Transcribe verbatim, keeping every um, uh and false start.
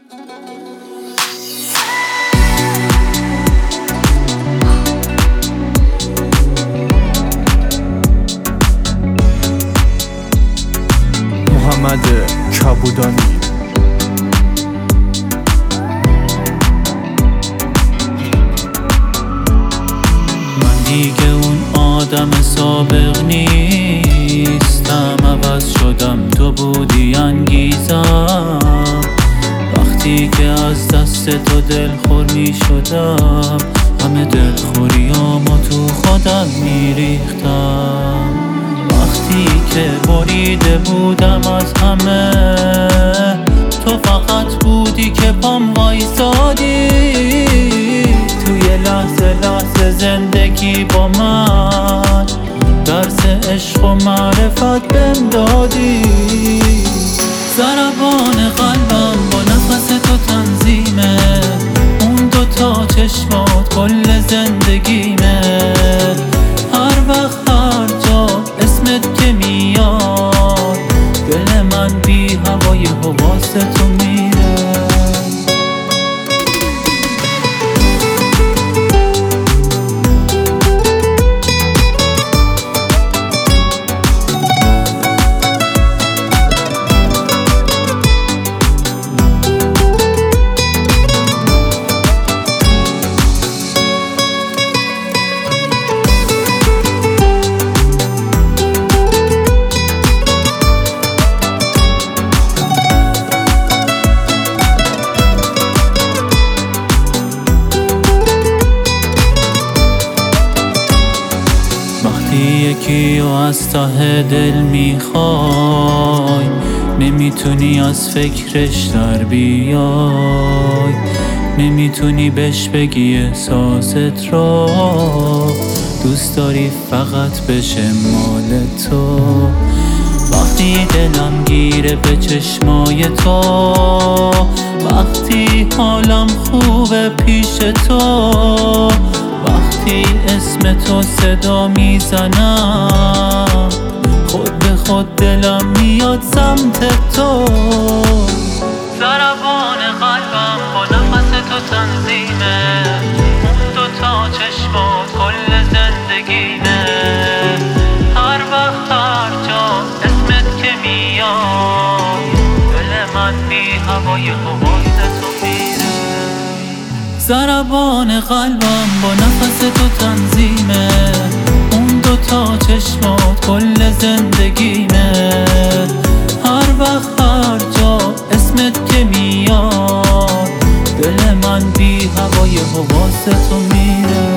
محمد کبودانی. من دیگه اون آدم سابق نیستم، عوض شدم، تو بودی انگیزم. وقتی که از دست تو دلخور می شدم، همه دلخوریامو تو خودم می ریختم. وقتی که بریده بودم از همه، تو فقط بودی که پام وایسادی. توی لحظه لحظه زندگی با من درس عشق و معرفت بهم دادی. ضربان قلبم با نفس تو تنظیمه، اون دوتا چشمات کل زندگیمه. هر وقت هر جا اسمت که میاد، دل من بی هوای حواس تو میره. یکی و از ته دل میخوای، نمیتونی از فکرش در بیای. نمیتونی بهش بگی احساست را، دوست داری فقط بشه مال تو. وقتی دلم گیره به چشمای تو، وقتی حالم خوبه پیش تو، وقتی اسم تو صدا میزنم، خود به خود دلم میاد سمت تو. ضربان قلبم با نفس تو تنظیمه، اون دوتا چشمات کل زندگیمه. هر وقت هر جا اسمت که میاد، دل من بی هوای حواس تو میره. ضربان قلبم با نفس تو تنظیمه، اون دوتا چشمات کل زندگیمه. هر وقت هر جا اسمت که میاد، دل من بی هوای حواس تو میره.